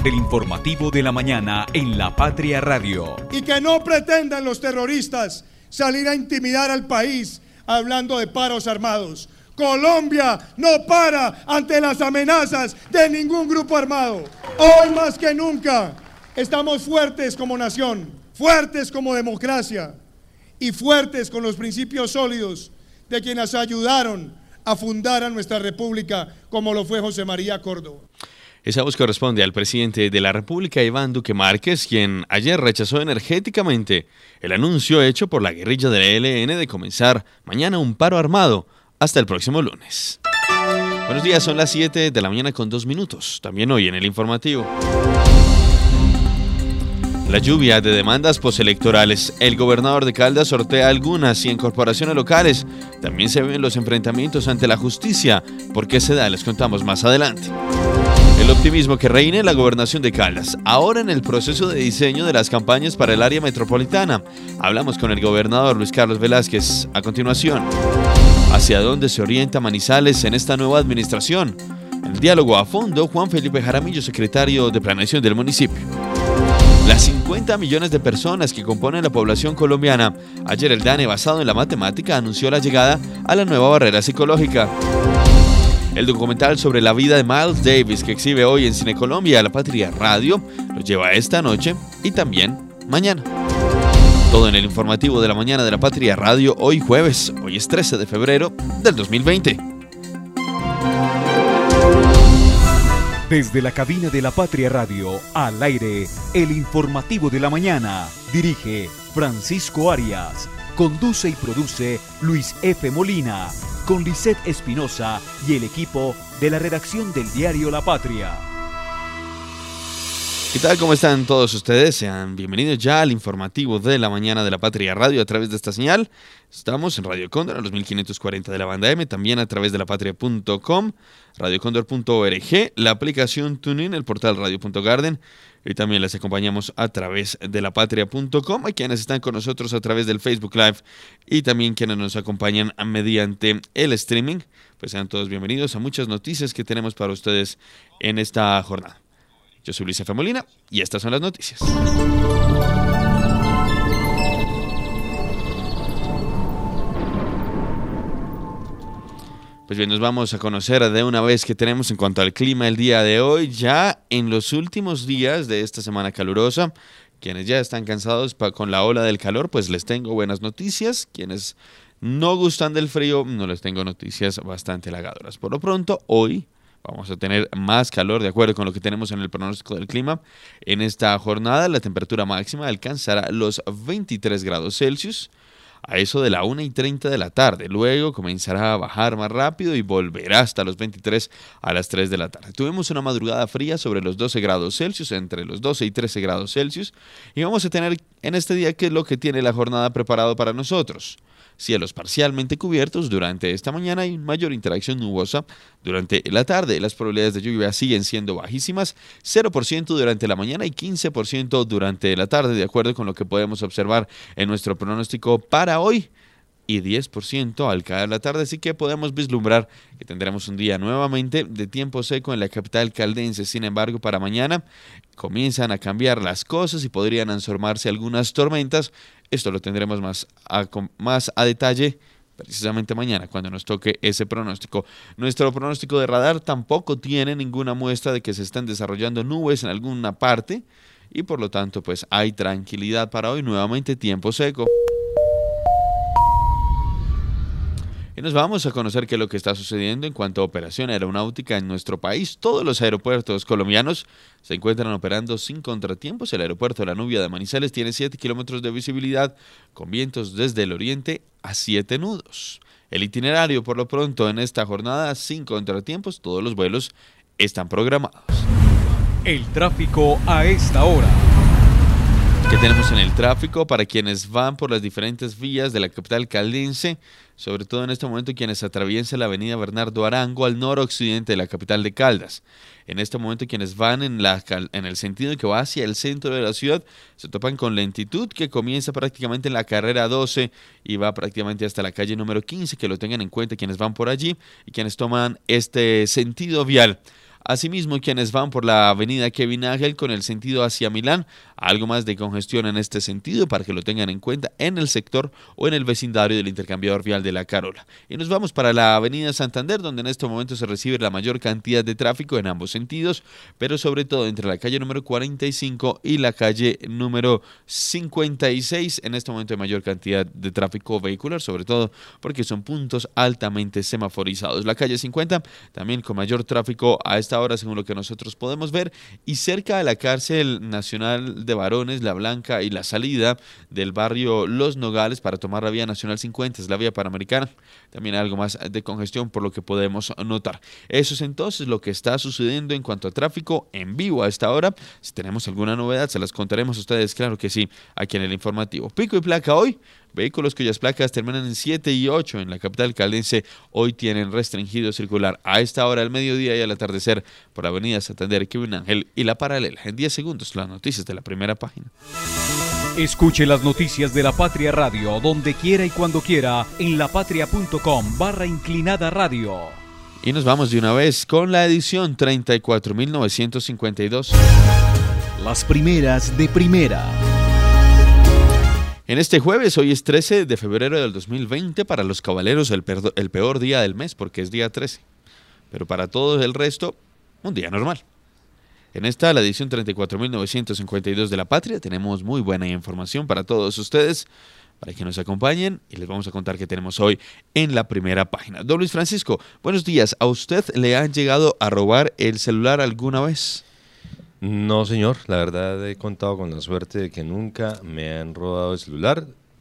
del informativo de la mañana en La Patria Radio. Y que no pretendan los terroristas salir a intimidar al país hablando de paros armados. Colombia no para ante las amenazas de ningún grupo armado. Hoy más que nunca estamos fuertes como nación, fuertes como democracia y fuertes con los principios sólidos de quienes ayudaron a fundar a nuestra república, como lo fue José María Córdoba. Esa voz corresponde al presidente de la República, Iván Duque Márquez, quien ayer rechazó energéticamente el anuncio hecho por la guerrilla del ELN de comenzar mañana un paro armado hasta el próximo lunes. Buenos días, son las 7 de la mañana con 2 minutos. También hoy en el informativo. La lluvia de demandas postelectorales. El gobernador de Caldas sortea algunas y en corporaciones locales también se ven los enfrentamientos ante la justicia. ¿Por qué se da? Les contamos más adelante. El optimismo que reina en la gobernación de Caldas, ahora en el proceso de diseño de las campañas para el área metropolitana. Hablamos con el gobernador Luis Carlos Velázquez a continuación. ¿Hacia dónde se orienta Manizales en esta nueva administración? El diálogo a fondo, Juan Felipe Jaramillo, secretario de Planeación del municipio. Las 50 millones de personas que componen la población colombiana. Ayer el DANE, basado en la matemática, anunció la llegada a la nueva barrera psicológica. El documental sobre la vida de Miles Davis que exhibe hoy en Cine Colombia, La Patria Radio, lo lleva esta noche y también mañana. Todo en el informativo de la mañana de La Patria Radio, hoy jueves, hoy es 13 de febrero del 2020. Desde la cabina de La Patria Radio, al aire, el informativo de la mañana. Dirige Francisco Arias. Conduce y produce Luis F. Molina, con Lisette Espinosa y el equipo de la redacción del diario La Patria. ¿Qué tal? ¿Cómo están todos ustedes? Sean bienvenidos ya al informativo de la mañana de La Patria Radio a través de esta señal. Estamos en Radio Cóndor a los 1540 de la banda M, también a través de lapatria.com, radiocondor.org, la aplicación TuneIn, el portal radio.garden, y también les acompañamos a través de lapatria.com, a quienes están con nosotros a través del Facebook Live y también quienes nos acompañan mediante el streaming. Pues sean todos bienvenidos a muchas noticias que tenemos para ustedes en esta jornada. Yo soy Luis F. Molina y estas son las noticias. Pues bien, nos vamos a conocer de una vez que tenemos en cuanto al clima el día de hoy. Ya en los últimos días de esta semana calurosa, quienes ya están cansados con la ola del calor, pues les tengo buenas noticias. Quienes no gustan del frío, no les tengo noticias bastante halagadoras. Por lo pronto, hoy vamos a tener más calor, de acuerdo con lo que tenemos en el pronóstico del clima. En esta jornada, la temperatura máxima alcanzará los 23 grados Celsius a eso de la 1:30 de la tarde. Luego comenzará a bajar más rápido y volverá hasta los 23 a las 3 de la tarde. Tuvimos una madrugada fría sobre los 12 grados Celsius, entre los 12 y 13 grados Celsius. Y vamos a tener en este día qué es lo que tiene la jornada preparado para nosotros. Cielos parcialmente cubiertos durante esta mañana y mayor interacción nubosa durante la tarde. Las probabilidades de lluvia siguen siendo bajísimas, 0% durante la mañana y 15% durante la tarde, de acuerdo con lo que podemos observar en nuestro pronóstico para hoy, y 10% al caer la tarde, así que podemos vislumbrar que tendremos un día nuevamente de tiempo seco en la capital caldense. Sin embargo, para mañana comienzan a cambiar las cosas y podrían formarse algunas tormentas. Esto lo tendremos más a detalle precisamente mañana, cuando nos toque ese pronóstico. Nuestro pronóstico de radar tampoco tiene ninguna muestra de que se están desarrollando nubes en alguna parte y por lo tanto pues hay tranquilidad para hoy, nuevamente tiempo seco. Y nos vamos a conocer qué es lo que está sucediendo en cuanto a operación aeronáutica en nuestro país. Todos los aeropuertos colombianos se encuentran operando sin contratiempos. El aeropuerto de La Nubia de Manizales tiene 7 kilómetros de visibilidad con vientos desde el oriente a 7 nudos. El itinerario por lo pronto en esta jornada sin contratiempos, todos los vuelos están programados. El tráfico a esta hora. ¿Qué tenemos en el tráfico? Para quienes van por las diferentes vías de la capital caldense, sobre todo en este momento quienes atraviesan la avenida Bernardo Arango al noroccidente de la capital de Caldas. En este momento quienes van en el sentido que va hacia el centro de la ciudad se topan con lentitud que comienza prácticamente en la carrera 12 y va prácticamente hasta la calle número 15, que lo tengan en cuenta quienes van por allí y quienes toman este sentido vial. Asimismo, quienes van por la avenida Kevin Ángel con el sentido hacia Milán, algo más de congestión en este sentido para que lo tengan en cuenta en el sector o en el vecindario del intercambiador vial de La Carola. Y nos vamos para la avenida Santander, donde en este momento se recibe la mayor cantidad de tráfico en ambos sentidos, pero sobre todo entre la calle número 45 y la calle número 56. En este momento hay mayor cantidad de tráfico vehicular, sobre todo porque son puntos altamente semaforizados. La calle 50 también con mayor tráfico a esta hora, según lo que nosotros podemos ver, y cerca de la cárcel nacional de varones, La Blanca, y la salida del barrio Los Nogales para tomar la vía nacional 50, es la vía panamericana, también hay algo más de congestión por lo que podemos notar. Eso es entonces lo que está sucediendo en cuanto a tráfico en vivo a esta hora. Si tenemos alguna novedad se las contaremos a ustedes, claro que sí, aquí en el informativo. Pico y placa hoy. Vehículos cuyas placas terminan en 7 y 8 en la capital caldense hoy tienen restringido circular a esta hora del mediodía y al atardecer por la avenida Santander, Kevin Ángel y La Paralela. En 10 segundos las noticias de la primera página. Escuche las noticias de La Patria Radio donde quiera y cuando quiera en lapatria.com/inclinada radio. Y nos vamos de una vez con la edición 34.952. Las primeras de primera. En este jueves, hoy es 13 de febrero del 2020, para los caballeros el peor día del mes porque es día 13, pero para todo el resto, un día normal. En esta, la edición 34.952 de La Patria, tenemos muy buena información para todos ustedes, para que nos acompañen y les vamos a contar qué tenemos hoy en la primera página. Don Luis Francisco, buenos días. ¿A usted le han llegado a robar el celular alguna vez? No, señor, la verdad he contado con la suerte de que nunca me han robado el celular,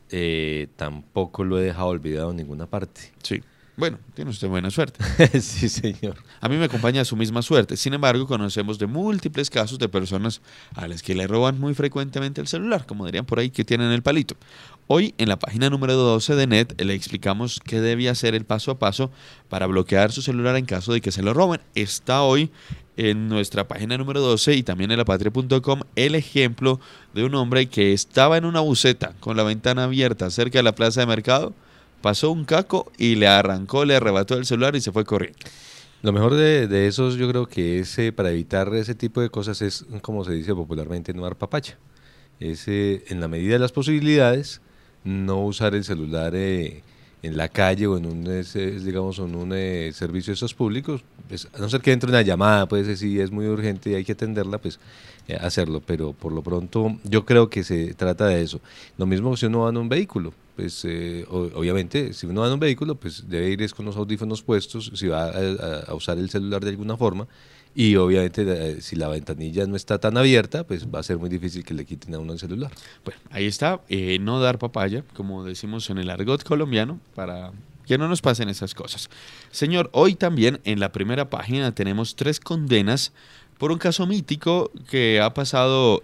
tampoco lo he dejado olvidado en ninguna parte. Sí, bueno, tiene usted buena suerte. Sí, señor. A mí me acompaña su misma suerte, sin embargo conocemos de múltiples casos de personas a las que le roban muy frecuentemente el celular, como dirían por ahí que tienen el palito. Hoy en la página número 12 de NET le explicamos qué debe hacer el paso a paso para bloquear su celular en caso de que se lo roben. Está hoy en nuestra página número 12 y también en lapatria.com el ejemplo de un hombre que estaba en una buseta con la ventana abierta cerca de la plaza de mercado, pasó un caco y le arrebató el celular y se fue corriendo. Lo mejor de esos yo creo que es para evitar ese tipo de cosas es, como se dice popularmente, no dar papaya. Es en la medida de las posibilidades no usar el celular en la calle o en un servicio de estos públicos, pues, a no ser que entre una llamada, pues si es muy urgente y hay que atenderla, pues hacerlo, pero por lo pronto yo creo que se trata de eso. Lo mismo si uno va en un vehículo, pues obviamente si uno va en un vehículo, pues debe ir con los audífonos puestos, si va a usar el celular de alguna forma, y obviamente si la ventanilla no está tan abierta, pues va a ser muy difícil que le quiten a uno el celular. Bueno, ahí está, no dar papaya, como decimos en el argot colombiano, para que no nos pasen esas cosas. Señor, hoy también en la primera página tenemos 3 condenas por un caso mítico que ha pasado,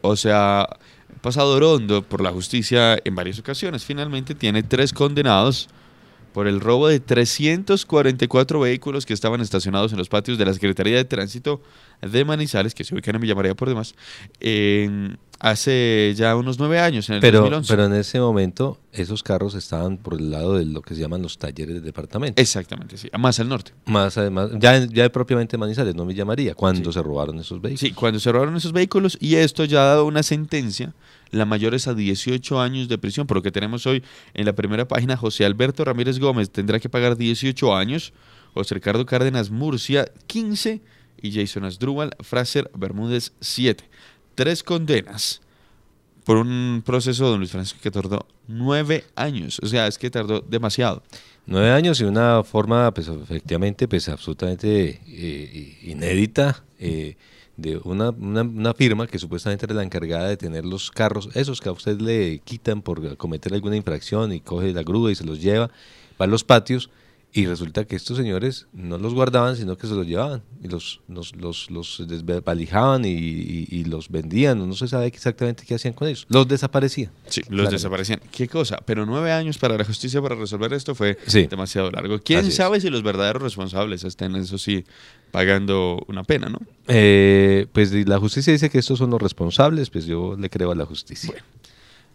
pasado rondo por la justicia en varias ocasiones. Finalmente tiene 3 condenados por el robo de 344 vehículos que estaban estacionados en los patios de la Secretaría de Tránsito de Manizales, que se ubican en Villa María por demás, hace ya unos 9 años, en el 2011. Pero en ese momento esos carros estaban por el lado de lo que se llaman los talleres del departamento. Exactamente, sí, más al norte. Más además, ya propiamente Manizales, no Villa María, cuando se robaron esos vehículos. Sí, cuando se robaron esos vehículos, y esto ya ha dado una sentencia. La mayor es a 18 años de prisión, por lo que tenemos hoy en la primera página. José Alberto Ramírez Gómez tendrá que pagar 18 años, José Ricardo Cárdenas Murcia 15 y Jason Asdrúbal Fraser Bermúdez 7. 3 condenas por un proceso, don Luis Francisco, que tardó 9 años. O sea, es que tardó demasiado. 9 años y una forma, pues efectivamente, pues absolutamente inédita, de una firma que supuestamente era la encargada de tener los carros, esos que a usted le quitan por cometer alguna infracción y coge la grúa y se los lleva, va a los patios y resulta que estos señores no los guardaban, sino que se los llevaban y los desvalijaban y los vendían, no se sabe exactamente qué hacían con ellos, los desaparecían. Sí, los desaparecían. ¿Qué cosa? Pero 9 años para la justicia para resolver esto fue demasiado largo. ¿Quién sabe si los verdaderos responsables estén, eso sí, pagando una pena, no? Pues la justicia dice que estos son los responsables, pues yo le creo a la justicia. Bueno,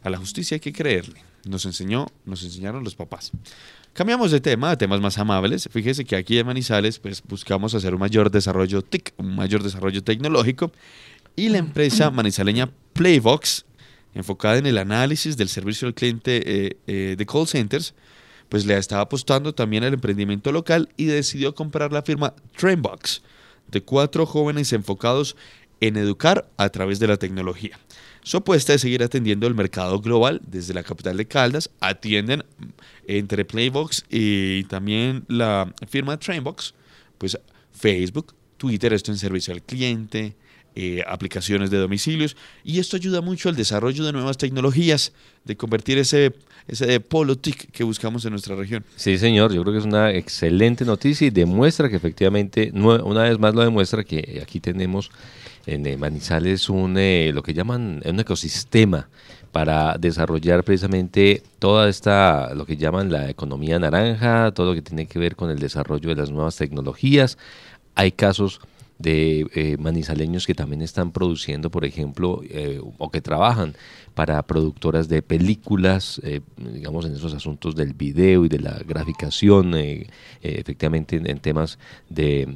A la justicia hay que creerle. Nos enseñaron los papás. Cambiamos de tema a temas más amables. Fíjese que aquí en Manizales pues, buscamos hacer un mayor desarrollo TIC, un mayor desarrollo tecnológico, y la empresa manizaleña Playvox, enfocada en el análisis del servicio al cliente de call centers, pues le estaba apostando también al emprendimiento local y decidió comprar la firma Trainbox, de 4 jóvenes enfocados en educar a través de la tecnología. Su apuesta es seguir atendiendo el mercado global desde la capital de Caldas. Atienden entre Playbox y también la firma Trainbox, pues Facebook, Twitter, esto en servicio al cliente, aplicaciones de domicilios, y esto ayuda mucho al desarrollo de nuevas tecnologías, de convertir ese polo TIC que buscamos en nuestra región. Sí, señor, yo creo que es una excelente noticia y demuestra que efectivamente, una vez más lo demuestra que aquí tenemos en Manizales lo que llaman un ecosistema para desarrollar precisamente toda esta, lo que llaman la economía naranja, todo lo que tiene que ver con el desarrollo de las nuevas tecnologías. Hay casos de manizaleños que también están produciendo, por ejemplo, o que trabajan para productoras de películas, digamos en esos asuntos del video y de la graficación, efectivamente en temas de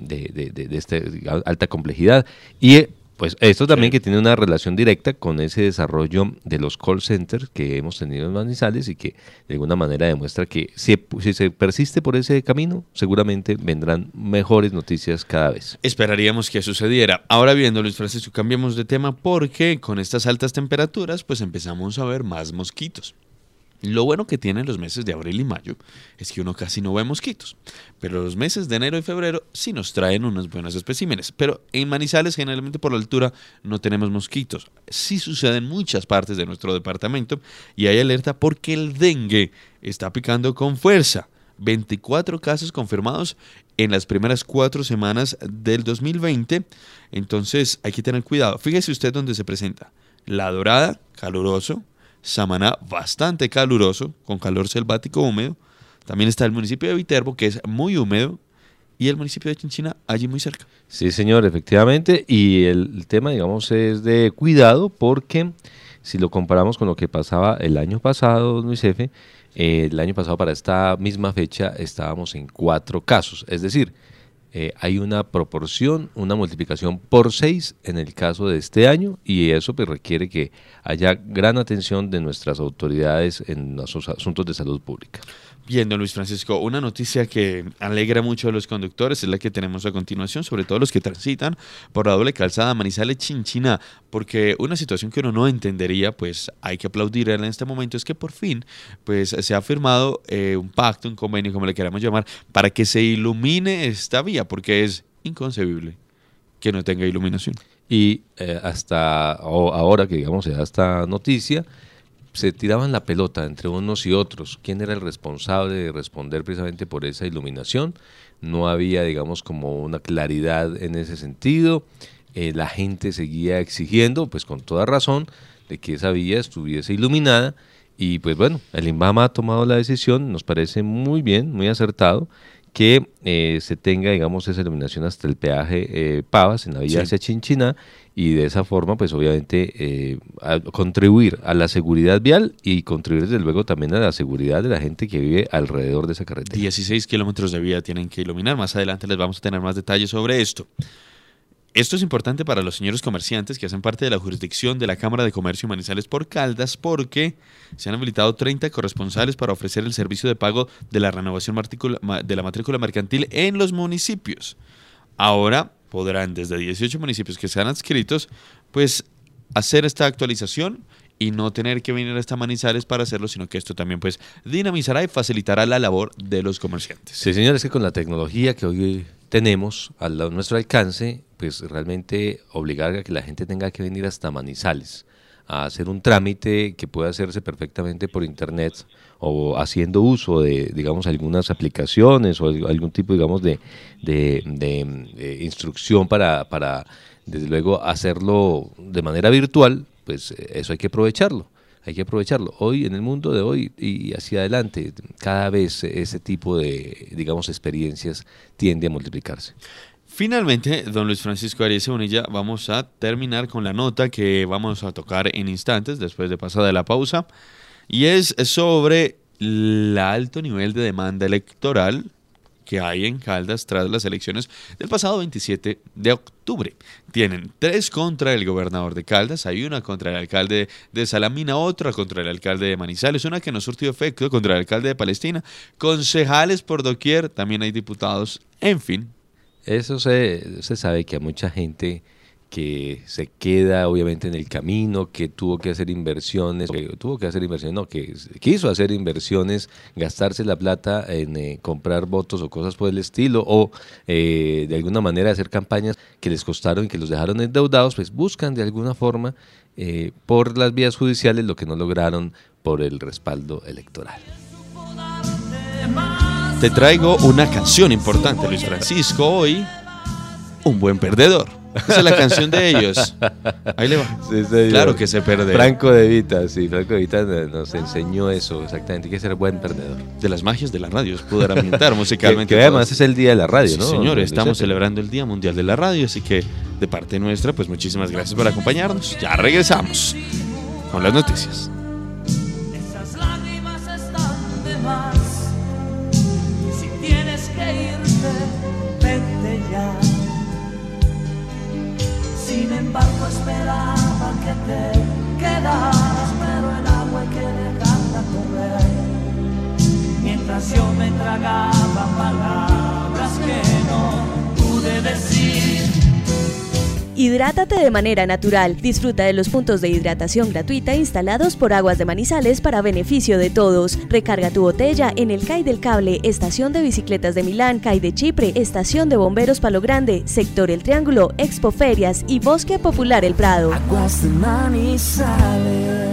alta complejidad. Y pues esto también que tiene una relación directa con ese desarrollo de los call centers que hemos tenido en Manizales y que de alguna manera demuestra que si se persiste por ese camino, seguramente vendrán mejores noticias cada vez. Esperaríamos que sucediera. Ahora viendo, Luis Francisco, cambiemos de tema porque con estas altas temperaturas pues empezamos a ver más mosquitos. Lo bueno que tienen los meses de abril y mayo es que uno casi no ve mosquitos, pero los meses de enero y febrero sí nos traen unos buenos especímenes. Pero en Manizales, generalmente por la altura, no tenemos mosquitos. Sí sucede en muchas partes de nuestro departamento y hay alerta porque el dengue está picando con fuerza. 24 casos confirmados en las primeras 4 semanas del 2020, entonces hay que tener cuidado. Fíjese usted dónde se presenta. La Dorada, caluroso. Samaná, bastante caluroso, con calor selvático húmedo. También está el municipio de Viterbo, que es muy húmedo, y el municipio de Chinchina, allí muy cerca. Sí, señor, efectivamente, y el tema, digamos, es de cuidado, porque si lo comparamos con lo que pasaba el año pasado, Luis F., el año pasado para esta misma fecha estábamos en 4 casos, es decir, hay una proporción, una multiplicación por 6 en el caso de este año, y eso pues requiere que haya gran atención de nuestras autoridades en los asuntos de salud pública. Bien, don Luis Francisco, una noticia que alegra mucho a los conductores es la que tenemos a continuación, sobre todo los que transitan por la doble calzada Manizales-Chinchina, porque una situación que uno no entendería, pues hay que aplaudir en este momento, es que por fin pues se ha firmado un pacto, un convenio, como le queramos llamar, para que se ilumine esta vía, porque es inconcebible que no tenga iluminación. Y hasta ahora que digamos se da esta noticia, se tiraban la pelota entre unos y otros. ¿Quién era el responsable de responder precisamente por esa iluminación? No había, digamos, como una claridad en ese sentido. La gente seguía exigiendo, pues con toda razón, de que esa vía estuviese iluminada. Y pues bueno, el INVAMA ha tomado la decisión, nos parece muy bien, muy acertado, que se tenga, digamos, esa iluminación hasta el peaje Pavas en la vía hacia Chinchina, y de esa forma, pues obviamente, a contribuir a la seguridad vial y contribuir desde luego también a la seguridad de la gente que vive alrededor de esa carretera. 16 kilómetros de vía tienen que iluminar. Más adelante les vamos a tener más detalles sobre esto. Esto es importante para los señores comerciantes que hacen parte de la jurisdicción de la Cámara de Comercio Manizales por Caldas, porque se han habilitado 30 corresponsales para ofrecer el servicio de pago de la renovación de la matrícula mercantil en los municipios. Ahora podrán, desde 18 municipios que sean adscritos, pues hacer esta actualización y no tener que venir hasta Manizales para hacerlo, sino que esto también pues dinamizará y facilitará la labor de los comerciantes. Sí, señores, que con la tecnología que hoy tenemos a nuestro alcance, pues realmente obligar a que la gente tenga que venir hasta Manizales a hacer un trámite que puede hacerse perfectamente por internet o haciendo uso de, digamos, algunas aplicaciones o algún tipo, digamos, de instrucción para, desde luego, hacerlo de manera virtual, pues eso hay que aprovecharlo. hay que aprovecharlo. Hoy, en el mundo de hoy y hacia adelante, cada vez ese tipo de, digamos, experiencias tiende a multiplicarse. Finalmente, don Luis Francisco Arias Bonilla, vamos a terminar con la nota que vamos a tocar en instantes, después de pasada la pausa, y es sobre el alto nivel de demanda electoral que hay en Caldas tras las elecciones del pasado 27 de octubre. Tienen 3 contra el gobernador de Caldas, hay una contra el alcalde de Salamina, otra contra el alcalde de Manizales, una que no surtió efecto contra el alcalde de Palestina, concejales por doquier, también hay diputados, en fin. Eso se sabe que a mucha gente que se queda obviamente en el camino, que tuvo que hacer inversiones, que quiso hacer inversiones, gastarse la plata en comprar votos o cosas por el estilo, o de alguna manera hacer campañas que les costaron y que los dejaron endeudados, pues buscan de alguna forma por las vías judiciales lo que no lograron por el respaldo electoral. Te traigo una canción importante, Luis Francisco, hoy, Un buen perdedor. Esa es la canción de ellos. Ahí le va. Sí, claro que se pierde. Franco De Vita, sí, Franco De Vita nos enseñó eso exactamente, que es ser buen perdedor. De las magias de la radio, es poder ambientar musicalmente. que además es el día de la radio, sí, ¿no? Señor, estamos celebrando el Día Mundial de la Radio, así que de parte nuestra, pues muchísimas gracias por acompañarnos. Ya regresamos con las noticias. Esas lágrimas están de más. Si tienes que irte, vete ya. Sin embargo esperaba que te quedaras, pero el agua hay que dejarla correr. Mientras yo me tragaba palabras que no pude decir. Hidrátate de manera natural. Disfruta de los puntos de hidratación gratuita instalados por Aguas de Manizales para beneficio de todos. Recarga tu botella en el CAI del Cable, Estación de Bicicletas de Milán, CAI de Chipre, Estación de Bomberos Palo Grande, Sector El Triángulo, Expo Ferias y Bosque Popular El Prado. Aguas de Manizales.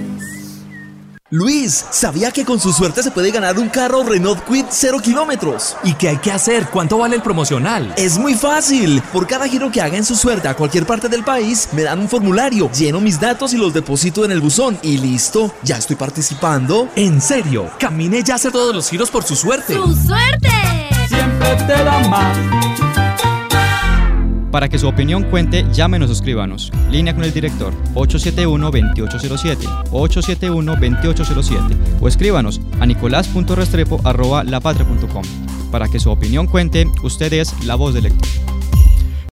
Luis, ¿sabía que con su suerte se puede ganar un carro Renault Kwid 0 kilómetros? ¿Y qué hay que hacer? ¿Cuánto vale el promocional? Es muy fácil. Por cada giro que haga en su suerte a cualquier parte del país, me dan un formulario, lleno mis datos y los deposito en el buzón. Y listo, ya estoy participando. ¿En serio? Camine ya a hacer todos los giros por su suerte. ¡Su suerte! Siempre te da más. Para que su opinión cuente, llámenos o escríbanos. Línea con el director 871-2807, 871-2807 o escríbanos a nicolás.restrepo@lapatria.com. Para que su opinión cuente, usted es la voz del lector.